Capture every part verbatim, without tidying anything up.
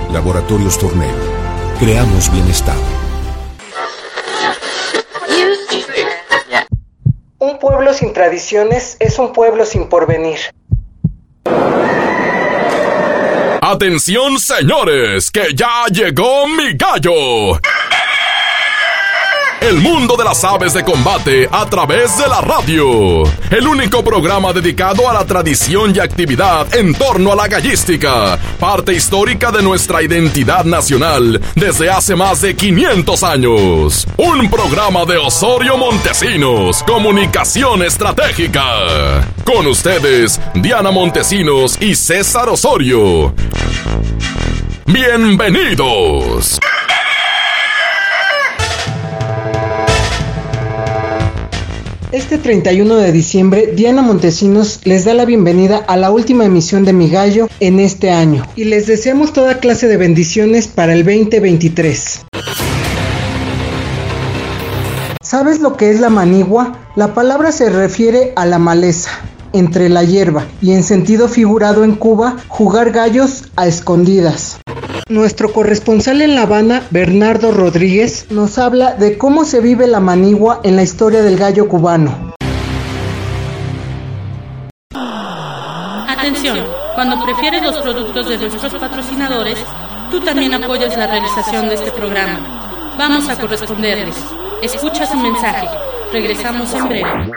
Laboratorios Tornel. Creamos bienestar. Un pueblo sin tradiciones es un pueblo sin porvenir. ¡Atención, señores! ¡Que ya llegó mi gallo! El mundo de las aves de combate a través de la radio. El único programa dedicado a la tradición y actividad en torno a la gallística, parte histórica de nuestra identidad nacional desde hace más de quinientos años. Un programa de Osorio Montesinos, Comunicación Estratégica. Con ustedes, Diana Montesinos y César Osorio. ¡Bienvenidos! Este treinta y uno de diciembre, Diana Montesinos les da la bienvenida a la última emisión de Mi Gallo en este año y les deseamos toda clase de bendiciones para el veinte veintitrés. ¿Sabes lo que es la manigua? La palabra se refiere a la maleza entre la hierba y en sentido figurado en Cuba, jugar gallos a escondidas. Nuestro corresponsal en La Habana, Bernardo Rodríguez, nos habla de cómo se vive la manigua en la historia del gallo cubano. Atención, cuando prefieres los productos de nuestros patrocinadores, tú también apoyas la realización de este programa. Vamos a corresponderles. Escucha su mensaje. Regresamos en breve.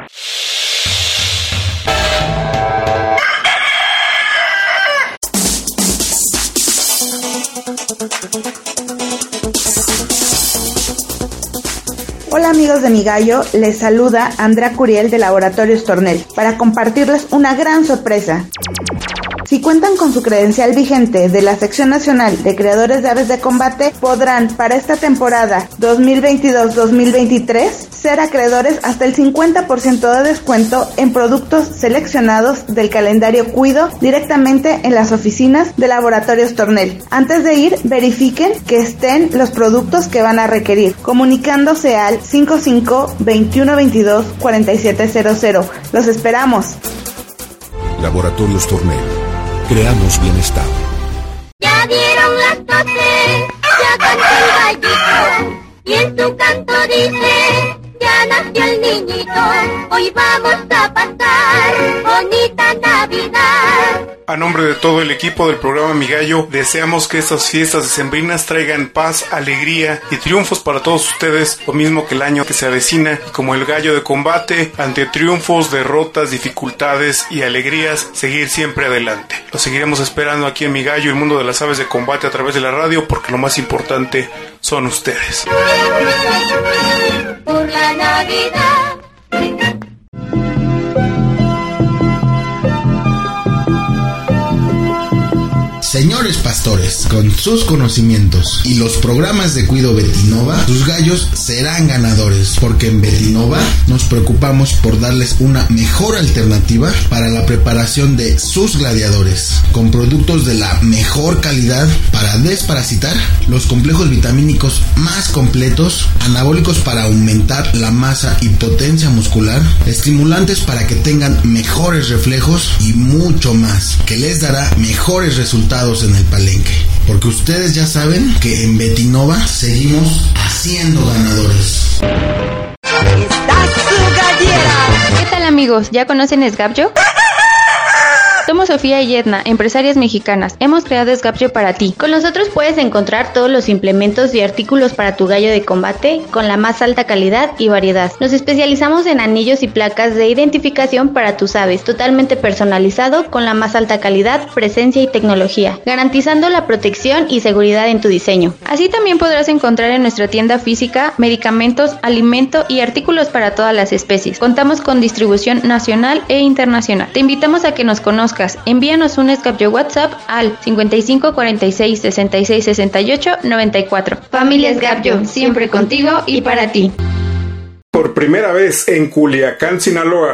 Hola amigos de Mi Gallo, les saluda Andrea Curiel de Laboratorios Tornel para compartirles una gran sorpresa. Si cuentan con su credencial vigente de la Sección Nacional de Creadores de Aves de Combate, podrán para esta temporada dos mil veintidós dos mil veintitrés ser acreedores hasta el cincuenta por ciento de descuento en productos seleccionados del calendario Cuido directamente en las oficinas de Laboratorios Tornel. Antes de ir, verifiquen que estén los productos que van a requerir, comunicándose al cinco cinco, veintiuno veintidós, cuarenta y siete cero cero. Los esperamos. Laboratorios Tornel. Creamos bienestar. Ya dieron las doce, ya cantó el gallito, y en su canto dice, ya nació el niñito, hoy vamos a pasar bonita Navidad. A nombre de todo el equipo del programa Mi Gallo, deseamos que estas fiestas decembrinas traigan paz, alegría y triunfos para todos ustedes, lo mismo que el año que se avecina, y como el gallo de combate, ante triunfos, derrotas, dificultades y alegrías, seguir siempre adelante. Los seguiremos esperando aquí en Mi Gallo, el mundo de las aves de combate a través de la radio, porque lo más importante son ustedes. Por la Navidad. Señores pastores, con sus conocimientos y los programas de Cuido Betinova, sus gallos serán ganadores, porque en Betinova nos preocupamos por darles una mejor alternativa para la preparación de sus gladiadores, con productos de la mejor calidad para desparasitar, los complejos vitamínicos más completos, anabólicos para aumentar la masa y potencia muscular, estimulantes para que tengan mejores reflejos y mucho más, que les dará mejores resultados en el palenque, porque ustedes ya saben que en Betinova seguimos haciendo ganadores. ¿Qué tal amigos? ¿Ya conocen Esgabyo? Somos Sofía y Edna, empresarias mexicanas. Hemos creado Esgabyo para ti. Con nosotros puedes encontrar todos los implementos y artículos para tu gallo de combate con la más alta calidad y variedad. Nos especializamos en anillos y placas de identificación para tus aves, totalmente personalizado con la más alta calidad, presencia y tecnología, garantizando la protección y seguridad en tu diseño. Así también podrás encontrar en nuestra tienda física medicamentos, alimento y artículos para todas las especies. Contamos con distribución nacional e internacional. Te invitamos a que nos conozcas. Envíanos un Esgabyo WhatsApp al cincuenta y cinco cuarenta y seis sesenta y seis sesenta y ocho noventa y cuatro. Familia Esgabyo, siempre contigo y para ti. Por primera vez en Culiacán, Sinaloa.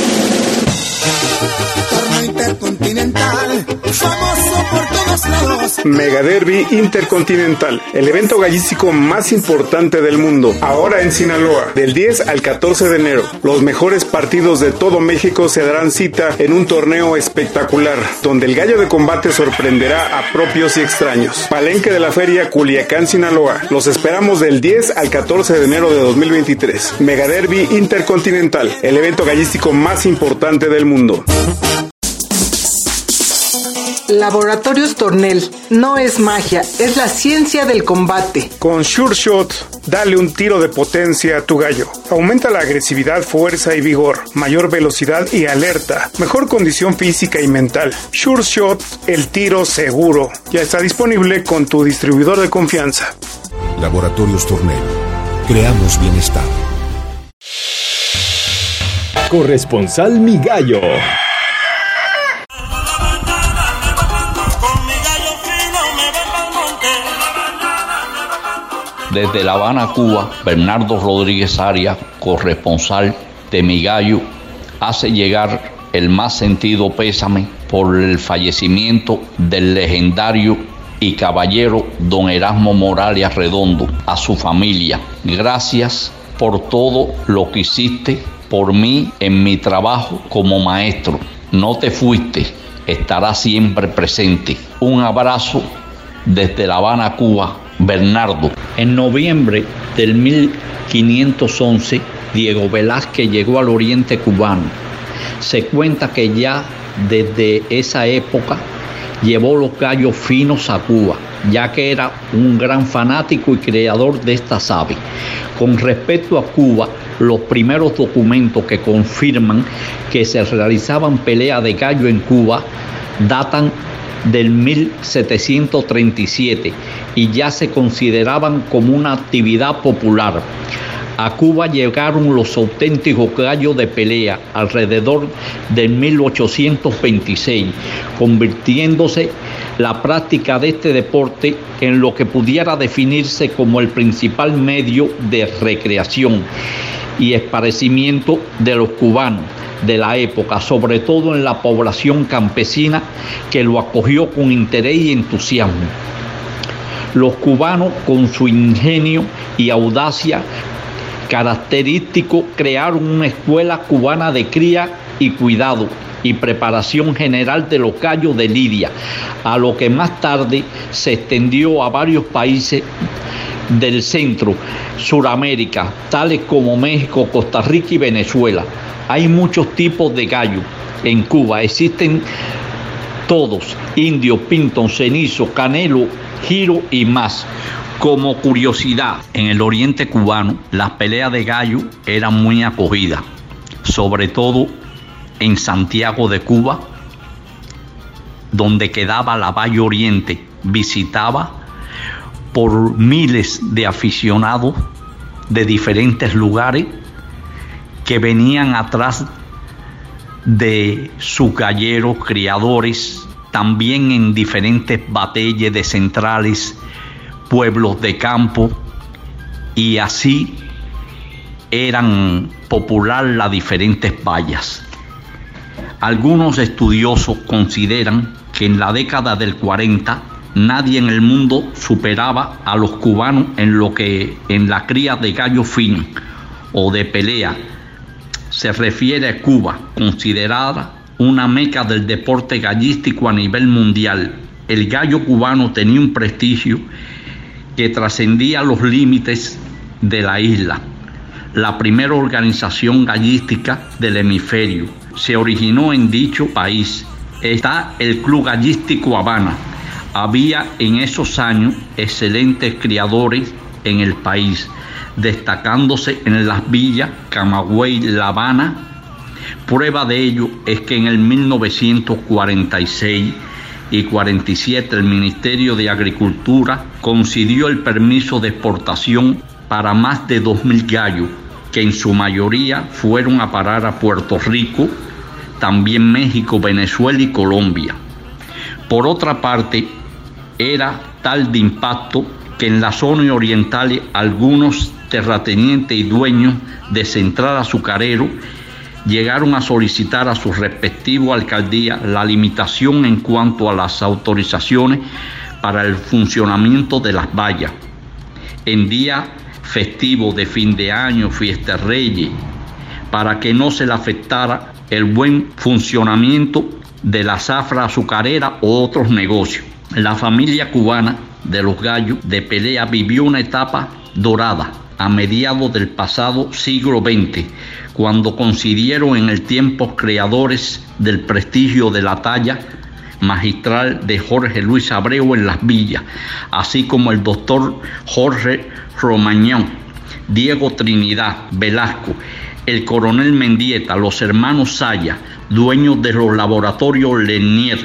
Torneo intercontinental, famoso por todos lados. Mega Derby Intercontinental, el evento gallístico más importante del mundo, ahora en Sinaloa, del diez al catorce de enero. Los mejores partidos de todo México se darán cita en un torneo espectacular, donde el gallo de combate sorprenderá a propios y extraños. Palenque de la Feria, Culiacán, Sinaloa. Los esperamos del diez al catorce de enero de dos mil veintitrés. Mega Derby Intercontinental, el evento gallístico más importante del mundo. Laboratorios Tornel. No es magia, es la ciencia del combate. Con Sure Shot, dale un tiro de potencia a tu gallo. Aumenta la agresividad, fuerza y vigor, mayor velocidad y alerta, mejor condición física y mental. Sure Shot, el tiro seguro. Ya está disponible con tu distribuidor de confianza. Laboratorios Tornel. Creamos bienestar. Corresponsal Mi Gallo. Desde La Habana, Cuba, Bernardo Rodríguez Arias, corresponsal de Mi Gallo, hace llegar el más sentido pésame por el fallecimiento del legendario y caballero don Erasmo Morales Arredondo, a su familia. Gracias por todo lo que hiciste por mí en mi trabajo como maestro. No te fuiste, estarás siempre presente. Un abrazo desde La Habana, Cuba, Bernardo. En noviembre del mil quinientos once, Diego Velázquez llegó al oriente cubano. Se cuenta que ya desde esa época llevó los gallos finos a Cuba, ya que era un gran fanático y creador de estas aves. Con respecto a Cuba, los primeros documentos que confirman que se realizaban peleas de gallo en Cuba datan del mil setecientos treinta y siete y ya se consideraban como una actividad popular. A Cuba llegaron los auténticos gallos de pelea alrededor de mil ochocientos veintiséis, convirtiéndose la práctica de este deporte en lo que pudiera definirse como el principal medio de recreación y esparcimiento de los cubanos de la época, sobre todo en la población campesina que lo acogió con interés y entusiasmo. Los cubanos, con su ingenio y audacia característico, crearon una escuela cubana de cría y cuidado y preparación general de los gallos de lidia, a lo que más tarde se extendió a varios países del centro, Suramérica, tales como México, Costa Rica y Venezuela. Hay muchos tipos de gallos en Cuba, existen todos, indio, pinto, cenizo, canelo, giro y más. Como curiosidad, en el oriente cubano las peleas de gallo eran muy acogidas, sobre todo en Santiago de Cuba, donde quedaba la Valle Oriente, visitaba por miles de aficionados de diferentes lugares que venían atrás de sus galleros criadores, también en diferentes batallas de centrales, pueblos de campo, y así eran popular las diferentes vallas. Algunos estudiosos consideran que en la década del cuarenta nadie en el mundo superaba a los cubanos en lo que en la cría de gallo fino o de pelea se refiere a Cuba, considerada una meca del deporte gallístico a nivel mundial. El gallo cubano tenía un prestigio que trascendía los límites de la isla. La primera organización gallística del hemisferio se originó en dicho país. Está el Club Gallístico Habana. Había en esos años excelentes criadores en el país, destacándose en las villas Camagüey, La Habana. Prueba de ello es que en el mil novecientos cuarenta y seis y cuarenta y siete el Ministerio de Agricultura concedió el permiso de exportación para más de dos mil gallos, que en su mayoría fueron a parar a Puerto Rico, también México, Venezuela y Colombia. Por otra parte, era tal de impacto que en la zona oriental algunos terratenientes y dueños de central azucarero llegaron a solicitar a su respectivo alcaldía la limitación en cuanto a las autorizaciones para el funcionamiento de las vallas. En día festivo de fin de año, fiesta de Reyes, para que no se le afectara el buen funcionamiento de la zafra azucarera o otros negocios. La familia cubana de los gallos de pelea vivió una etapa dorada a mediados del pasado siglo veinte, cuando coincidieron en el tiempo creadores del prestigio de la talla magistral de Jorge Luis Abreu en las villas, así como el doctor Jorge Romañón, Diego Trinidad Velasco, el coronel Mendieta, los hermanos Saya, dueños de los laboratorios Lenier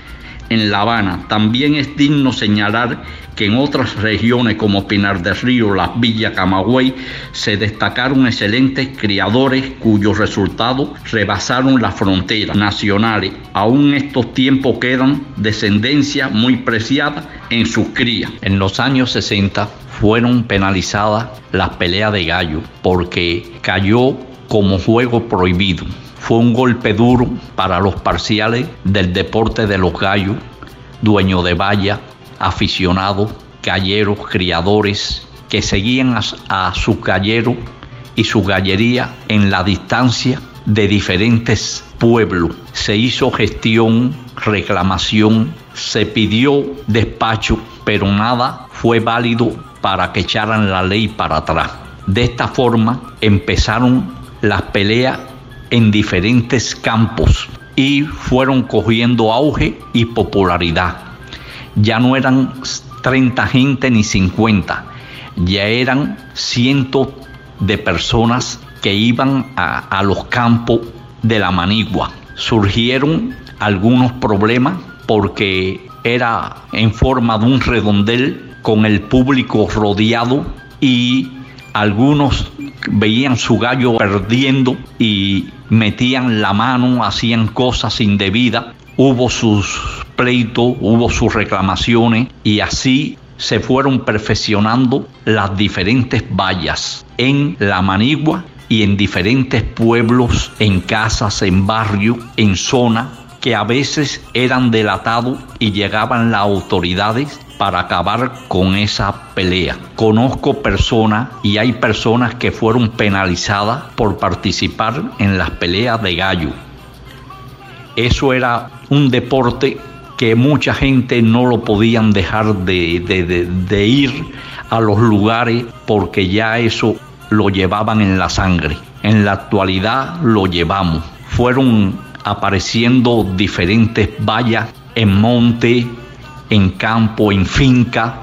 en La Habana. También es digno señalar que en otras regiones como Pinar del Río, Las Villas, Camagüey, se destacaron excelentes criadores cuyos resultados rebasaron las fronteras nacionales. Aún en estos tiempos quedan descendencia muy preciada en sus crías. En los años sesenta fueron penalizadas las peleas de gallo porque cayó como juego prohibido. Fue un golpe duro para los parciales del deporte de los gallos, dueños de valla, aficionados, galleros, criadores, que seguían a, a sus galleros y su gallería en la distancia de diferentes pueblos. Se hizo gestión, reclamación, se pidió despacho, pero nada fue válido para que echaran la ley para atrás. De esta forma empezaron las peleas en diferentes campos y fueron cogiendo auge y popularidad. Ya no eran treinta gente ni cincuenta, ya eran cientos de personas que iban a, a los campos de la manigua. Surgieron algunos problemas porque era en forma de un redondel con el público rodeado y algunos veían su gallo perdiendo y metían la mano, hacían cosas indebidas. Hubo sus pleitos, hubo sus reclamaciones y así se fueron perfeccionando las diferentes vallas en la manigua y en diferentes pueblos, en casas, en barrios, en zonas que a veces eran delatados y llegaban las autoridades para acabar con esa pelea. Conozco personas y hay personas que fueron penalizadas por participar en las peleas de gallo. Eso era un deporte que mucha gente no lo podían dejar de, de, de, de ir a los lugares porque ya eso lo llevaban en la sangre. En la actualidad lo llevamos. Fueron apareciendo diferentes vallas en monte, en campo, en finca.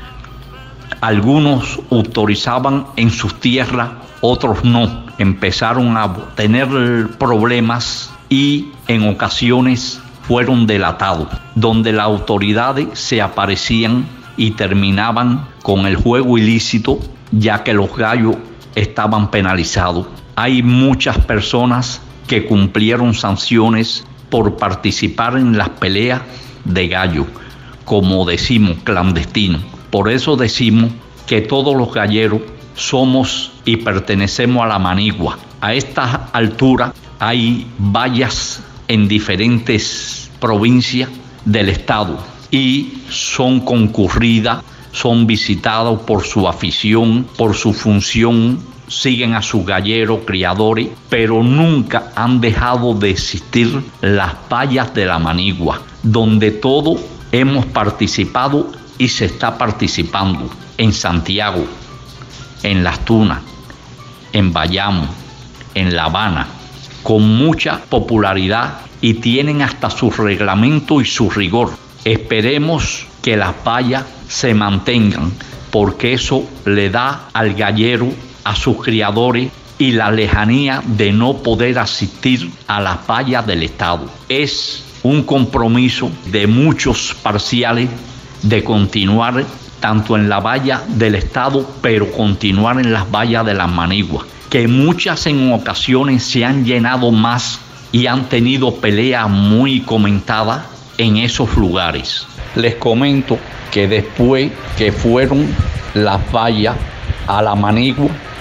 Algunos autorizaban en sus tierras, otros no. Empezaron a tener problemas y en ocasiones fueron delatados, donde las autoridades se aparecían y terminaban con el juego ilícito, ya que los gallos estaban penalizados. Hay muchas personas que cumplieron sanciones por participar en las peleas de gallo, como decimos, clandestinos. Por eso decimos que todos los galleros somos y pertenecemos a la manigua. A esta altura hay vallas en diferentes provincias del estado y son concurridas, son visitados por su afición, por su función, siguen a sus galleros, criadores, pero nunca han dejado de existir las vallas de la manigua, donde todos hemos participado y se está participando en Santiago, en Las Tunas, en Bayamo, en La Habana, con mucha popularidad y tienen hasta su reglamento y su rigor. Esperemos que las vallas se mantengan, porque eso le da al gallero, a sus criadores, y la lejanía de no poder asistir a las vallas del Estado. Es un compromiso de muchos parciales de continuar tanto en la valla del Estado, pero continuar en las vallas de las maniguas, que muchas en ocasiones se han llenado más y han tenido peleas muy comentadas en esos lugares. Les comento que después que fueron las vallas a la manigua,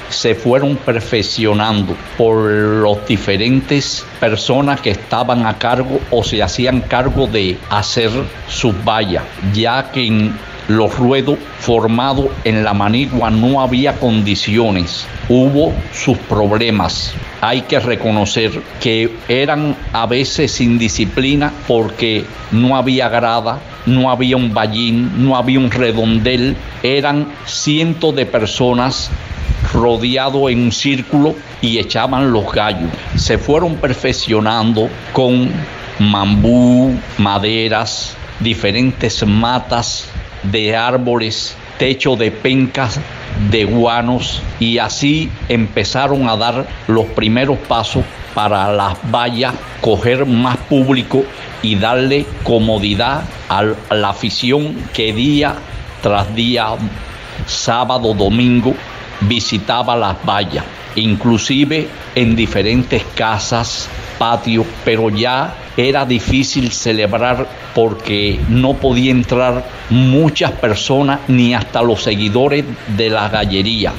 se fueron perfeccionando por los diferentes personas que estaban a cargo o se hacían cargo de hacer sus vallas, ya que en los ruedos formados en la manigua no había condiciones, hubo sus problemas. Hay que reconocer que eran a veces sin disciplina porque no había grada, no había un vallín, no había un redondel, eran cientos de personas rodeados en un círculo y echaban los gallos. Se fueron perfeccionando con mambú, maderas, diferentes matas de árboles, techo de pencas, de guanos, y así empezaron a dar los primeros pasos para las vallas, coger más público y darle comodidad a la afición que día tras día, sábado, domingo, visitaba las vallas, inclusive en diferentes casas, patios, pero ya era difícil celebrar porque no podía entrar muchas personas ni hasta los seguidores de la gallería.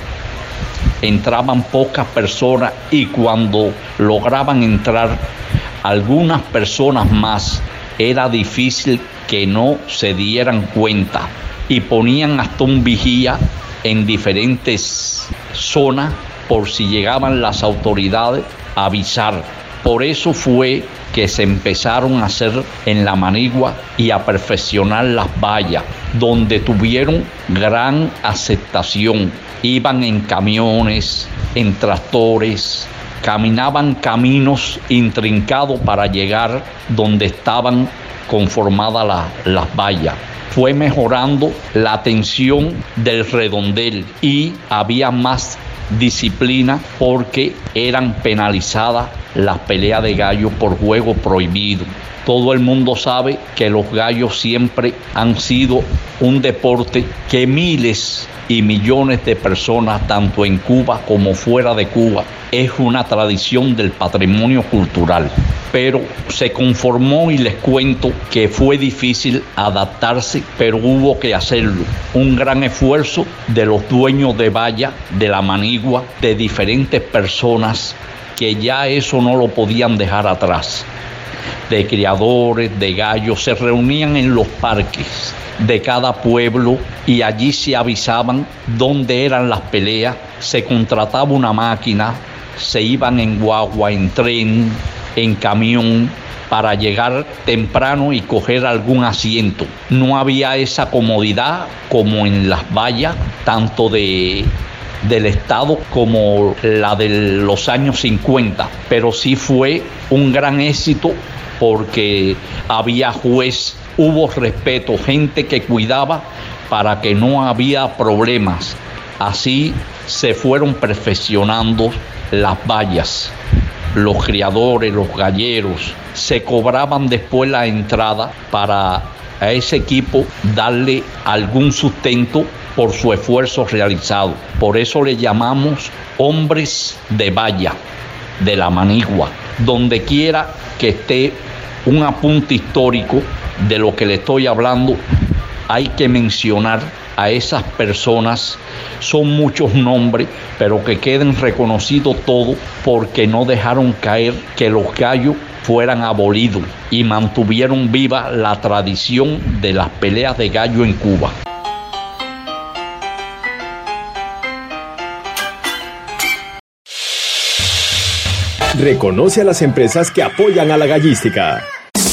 Entraban pocas personas y cuando lograban entrar algunas personas más, era difícil que no se dieran cuenta y ponían hasta un vigía en diferentes zonas por si llegaban las autoridades a avisar. Por eso fue que se empezaron a hacer en la manigua y a perfeccionar las vallas, donde tuvieron gran aceptación. Iban en camiones, en tractores, caminaban caminos intrincados para llegar donde estaban conformadas la, las vallas. Fue mejorando la atención del redondel y había más disciplina porque eran penalizadas las peleas de gallos por juego prohibido. Todo el mundo sabe que los gallos siempre han sido un deporte que miles y millones de personas, tanto en Cuba como fuera de Cuba, es una tradición del patrimonio cultural. Pero se conformó y les cuento que fue difícil adaptarse, pero hubo que hacerlo. Un gran esfuerzo de los dueños de valla, de la manigua, de diferentes personas que ya eso no lo podían dejar atrás. De criadores, de gallos, se reunían en los parques de cada pueblo y allí se avisaban dónde eran las peleas, se contrataba una máquina, se iban en guagua, en tren, en camión, para llegar temprano y coger algún asiento. No había esa comodidad como en las vallas, tanto de del Estado como la de los años cincuenta, pero sí fue un gran éxito porque había juez, hubo respeto, gente que cuidaba para que no había problemas. Así se fueron perfeccionando las vallas. Los criadores, los galleros, se cobraban después la entrada para a ese equipo darle algún sustento por su esfuerzo realizado. Por eso le llamamos hombres de valla, de la manigua. Donde quiera que esté un apunte histórico de lo que le estoy hablando, hay que mencionar a esas personas. Son muchos nombres, pero que queden reconocidos todos porque no dejaron caer que los gallos fueran abolidos y mantuvieron viva la tradición de las peleas de gallo en Cuba. Reconoce a las empresas que apoyan a la gallística.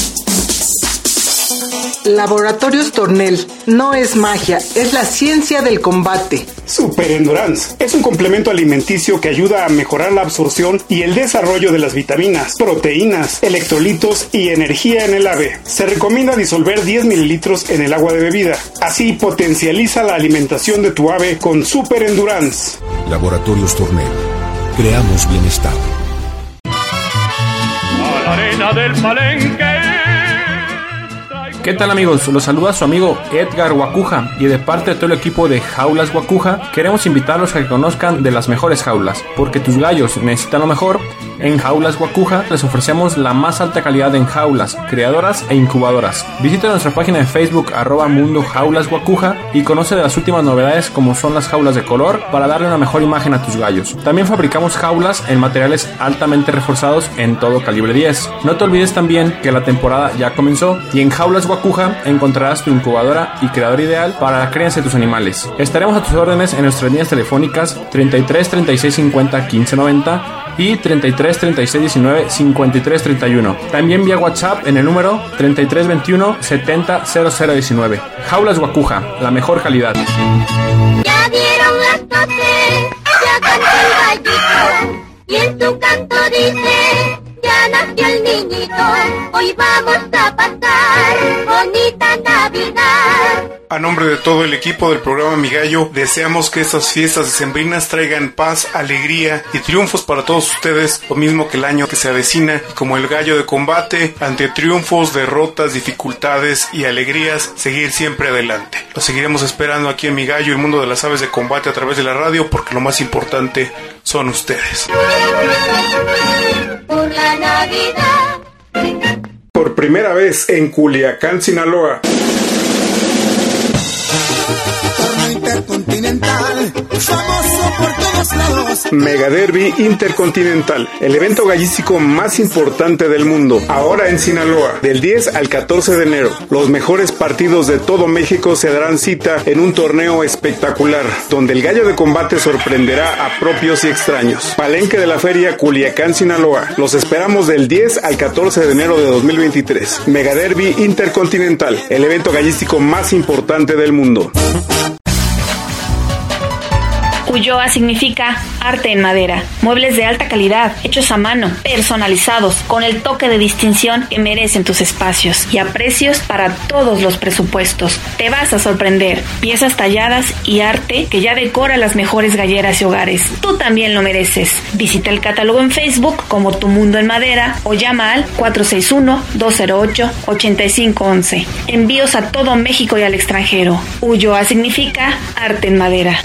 Laboratorios Tornel. No es magia, es la ciencia del combate. Super Endurance es un complemento alimenticio que ayuda a mejorar la absorción y el desarrollo de las vitaminas, proteínas, electrolitos y energía en el ave. Se recomienda disolver diez mililitros en el agua de bebida. Así potencializa la alimentación de tu ave con Super Endurance. Laboratorios Tornel. Creamos bienestar. A la arena del Palenque. ¿Qué tal, amigos? Los saluda su amigo Edgar Guacuja y de parte de todo el equipo de Jaulas Guacuja queremos invitarlos a que conozcan de las mejores jaulas, porque tus gallos necesitan lo mejor En Jaulas Guacuja les ofrecemos la más alta calidad en jaulas, criadoras e incubadoras. Visita nuestra página de Facebook arroba Mundo Jaulas Guacuja y conoce de las últimas novedades como son las jaulas de color para darle una mejor imagen a tus gallos. También fabricamos jaulas en materiales altamente reforzados en todo calibre diez. No te olvides también que la temporada ya comenzó y en Jaulas Guacuja encontrarás tu incubadora y criador ideal para la crianza de tus animales. Estaremos a tus órdenes en nuestras líneas telefónicas treinta y tres, treinta y seis, cincuenta, quince, noventa y treinta y tres, treinta y seis, diecinueve, cincuenta y tres, treinta y uno. También vía WhatsApp en el número treinta y tres, veintiuno, setenta, cero cero diecinueve. Jaulas Guacuja, la mejor calidad. Ya dieron las doce, ya cantó el gallito, y en su canto dice, ya nació el niñito, hoy vamos a pasar bonita Navidad. A nombre de todo el equipo del programa Mi Gallo, deseamos que estas fiestas decembrinas traigan paz, alegría y triunfos para todos ustedes, lo mismo que el año que se avecina, y como el gallo de combate, ante triunfos, derrotas, dificultades y alegrías, seguir siempre adelante. Los seguiremos esperando aquí en Mi Gallo, el mundo de las aves de combate a través de la radio, porque lo más importante son ustedes. Por la Navidad. Por primera vez en Culiacán, Sinaloa. Intercontinental, famoso por todos lados. Mega Derby Intercontinental, el evento gallístico más importante del mundo, ahora en Sinaloa, del diez al catorce de enero. Los mejores partidos de todo México se darán cita en un torneo espectacular, donde el gallo de combate sorprenderá a propios y extraños. Palenque de la Feria, Culiacán, Sinaloa. Los esperamos del diez al catorce de enero de dos mil veintitrés. Mega Derby Intercontinental, el evento gallístico más importante del mundo. Ulloa significa arte en madera, muebles de alta calidad, hechos a mano, personalizados, con el toque de distinción que merecen tus espacios y a precios para todos los presupuestos. Te vas a sorprender, piezas talladas y arte que ya decora las mejores galleras y hogares. Tú también lo mereces. Visita el catálogo en Facebook como Tu Mundo en Madera o llama al cuatro seis uno, dos cero ocho, ocho cinco uno uno. Envíos a todo México y al extranjero. Ulloa significa arte en madera.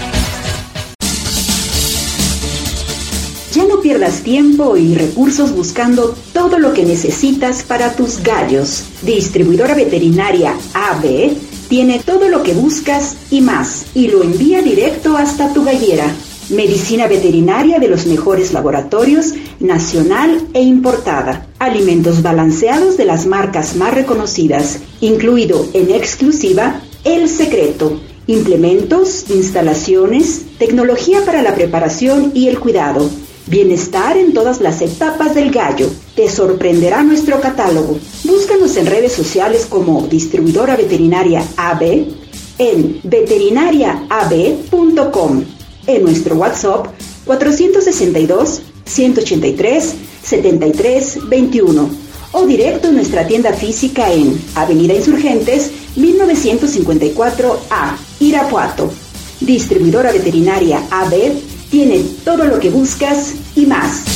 Ya no pierdas tiempo y recursos buscando todo lo que necesitas para tus gallos. Distribuidora Veterinaria A B tiene todo lo que buscas y más, y lo envía directo hasta tu gallera. Medicina veterinaria de los mejores laboratorios, nacional e importada. Alimentos balanceados de las marcas más reconocidas, incluido en exclusiva El Secreto. Implementos, instalaciones, tecnología para la preparación y el cuidado. Bienestar en todas las etapas del gallo. Te sorprenderá nuestro catálogo. Búscanos en redes sociales como Distribuidora Veterinaria A B, en veterinaria a b punto com, en nuestro WhatsApp cuatrocientos sesenta y dos, ciento ochenta y tres, setenta y tres veintiuno o directo en nuestra tienda física en Avenida Insurgentes mil novecientos cincuenta y cuatro A, Irapuato. Distribuidora Veterinaria A B tiene todo lo que buscas y más.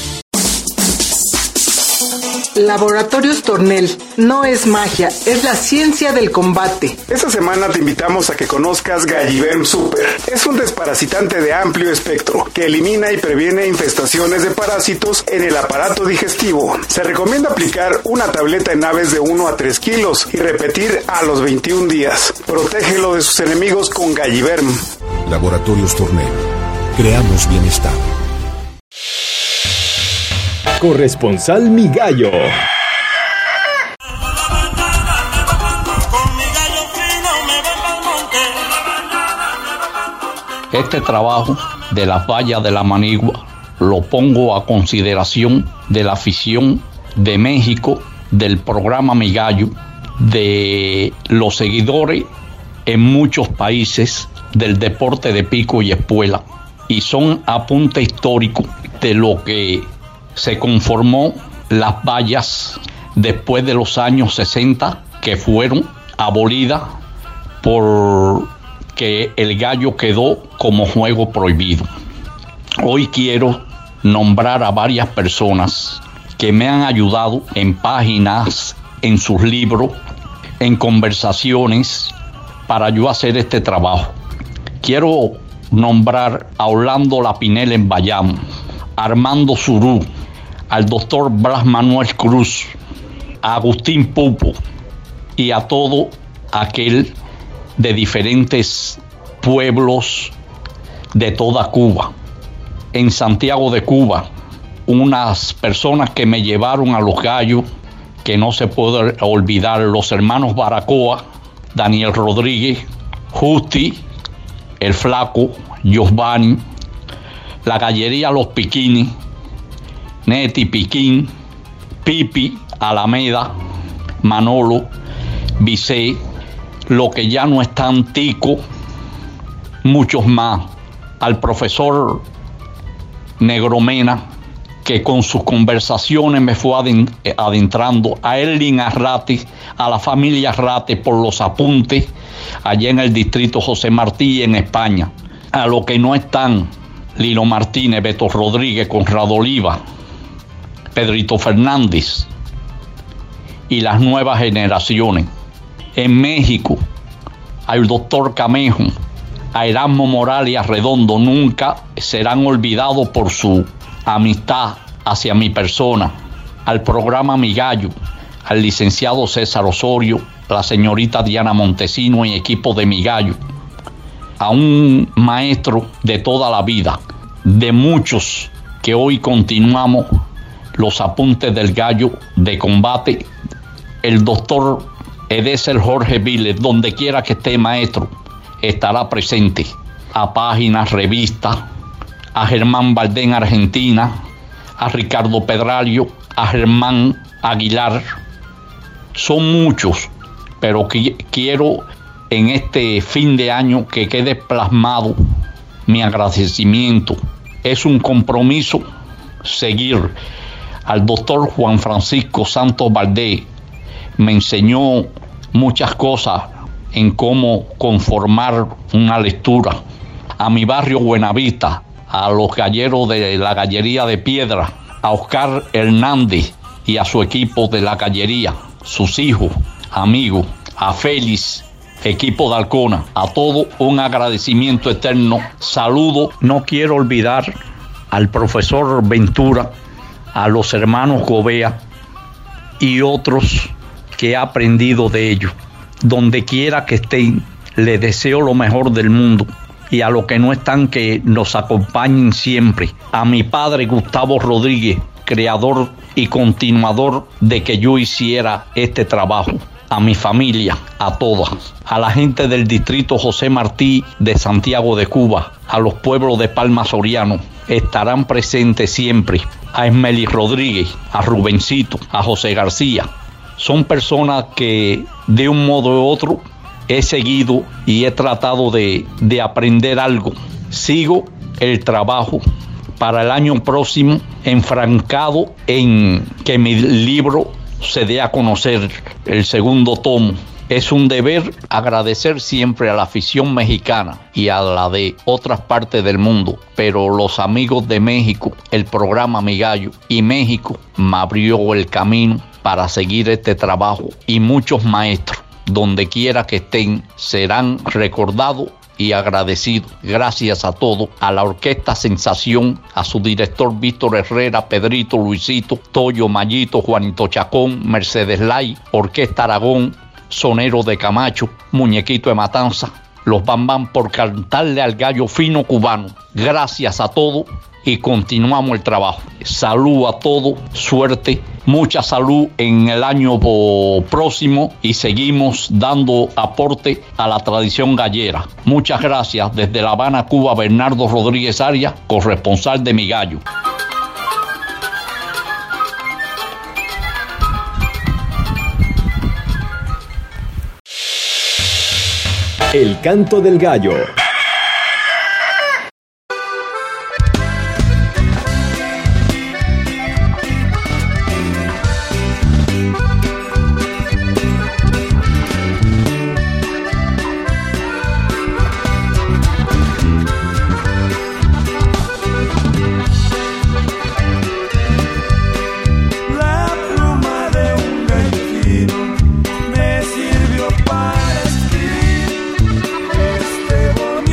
Laboratorios Tornel, no es magia, es la ciencia del combate. Esta semana te invitamos a que conozcas Galliverm Super. Es un desparasitante de amplio espectro que elimina y previene infestaciones de parásitos en el aparato digestivo. Se recomienda aplicar una tableta en aves de uno a tres kilos y repetir a los veintiún días. Protégelo de sus enemigos con Galliverm. Laboratorios Tornel. Creamos bienestar. Corresponsal Mi Gallo. Este trabajo de las vallas de la manigua lo pongo a consideración de la afición de México, del programa Mi Gallo, de los seguidores en muchos países del deporte de pico y espuela, y son apunte histórico de lo que se conformó las vallas después de los años sesenta, que fueron abolidas porque el gallo quedó como juego prohibido. Hoy quiero nombrar a varias personas que me han ayudado en páginas, en sus libros, en conversaciones, para yo hacer este trabajo. Quiero nombrar a Orlando Lapinel en Bayamo, Armando Surú, al doctor Blas Manuel Cruz, a Agustín Pupo y a todo aquel de diferentes pueblos de toda Cuba. En Santiago de Cuba, unas personas que me llevaron a los gallos, que no se puede olvidar, los hermanos Baracoa, Daniel Rodríguez, Justi, el Flaco, Giovanni, la gallería Los Piquini, Neti Piquín, Pipi, Alameda, Manolo, Vicé, lo que ya no están, Tico, muchos más, al profesor Negromena, que con sus conversaciones me fue adentrando, a Erling Arrate, a la familia Arrate por los apuntes allá en el distrito José Martí en España, a los que no están, Lino Martínez, Beto Rodríguez, Conrado Oliva, Pedrito Fernández y las nuevas generaciones. En México, al doctor Camejo, a Erasmo Morales y a Redondo, nunca serán olvidados por su amistad hacia mi persona, al programa Mi Gallo, al licenciado César Osorio, la señorita Diana Montesino y equipo de Mi Gallo, a un maestro de toda la vida, de muchos que hoy continuamos los apuntes del gallo de combate, el doctor Edéser Jorge Viles, donde quiera que esté maestro, estará presente, a páginas, revistas, a Germán Baldén Argentina, a Ricardo Pedralio, a Germán Aguilar. Son muchos, pero qui- quiero en este fin de año que quede plasmado mi agradecimiento. Es un compromiso seguir al doctor Juan Francisco Santos Valdés. Me enseñó muchas cosas en cómo conformar una lectura. A mi barrio Buenavista, a los galleros de la gallería de Piedra, a Oscar Hernández y a su equipo de la gallería, sus hijos, amigos, a Félix, equipo de Alcona, a todo un agradecimiento eterno. Saludo, no quiero olvidar al profesor Ventura, a los hermanos Gobea y otros que he aprendido de ellos. Donde quiera que estén, les deseo lo mejor del mundo. Y a los que no están, que nos acompañen siempre. A mi padre Gustavo Rodríguez, creador y continuador de que yo hiciera este trabajo. A mi familia, a todas. A la gente del distrito José Martí de Santiago de Cuba. A los pueblos de Palma Soriano. Estarán presentes siempre. A Esmeli Rodríguez, a Rubencito, a José García. Son personas que de un modo u otro he seguido y he tratado de, de aprender algo. Sigo el trabajo para el año próximo, enfrancado en que mi libro se dé a conocer, el segundo tomo. Es un deber agradecer siempre a la afición mexicana y a la de otras partes del mundo, pero los amigos de México, el programa Mi Gallo y México me abrió el camino para seguir este trabajo, y muchos maestros, donde quiera que estén, serán recordados y agradecidos. Gracias a todos, a la Orquesta Sensación, a su director Víctor Herrera, Pedrito, Luisito, Toyo, Mayito, Juanito Chacón, Mercedes Lai, Orquesta Aragón, Sonero de Camacho, Muñequito de Matanza, los Bambam por cantarle al gallo fino cubano. Gracias a todos y continuamos el trabajo. Salud a todos, suerte, mucha salud en el año próximo y seguimos dando aporte a la tradición gallera. Muchas gracias. Desde La Habana, Cuba, Bernardo Rodríguez Arias, corresponsal de Mi Gallo. El canto del gallo. Me sirvió para escribir este bonito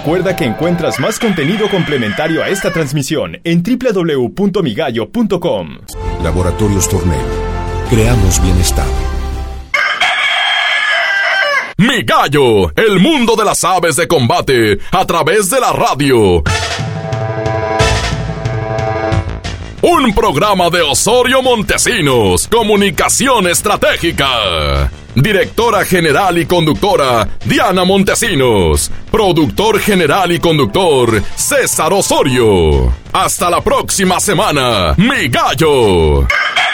Recuerda que encuentras más contenido complementario a esta transmisión en doble u doble u doble u punto mi gallo punto com. Laboratorios Tornel. Creamos bienestar. Mi Gallo, el mundo de las aves de combate a través de la radio. Un programa de Osorio Montesinos, Comunicación Estratégica. Directora general y conductora, Diana Montesinos. Productor general y conductor, César Osorio. Hasta la próxima semana, Mi Gallo.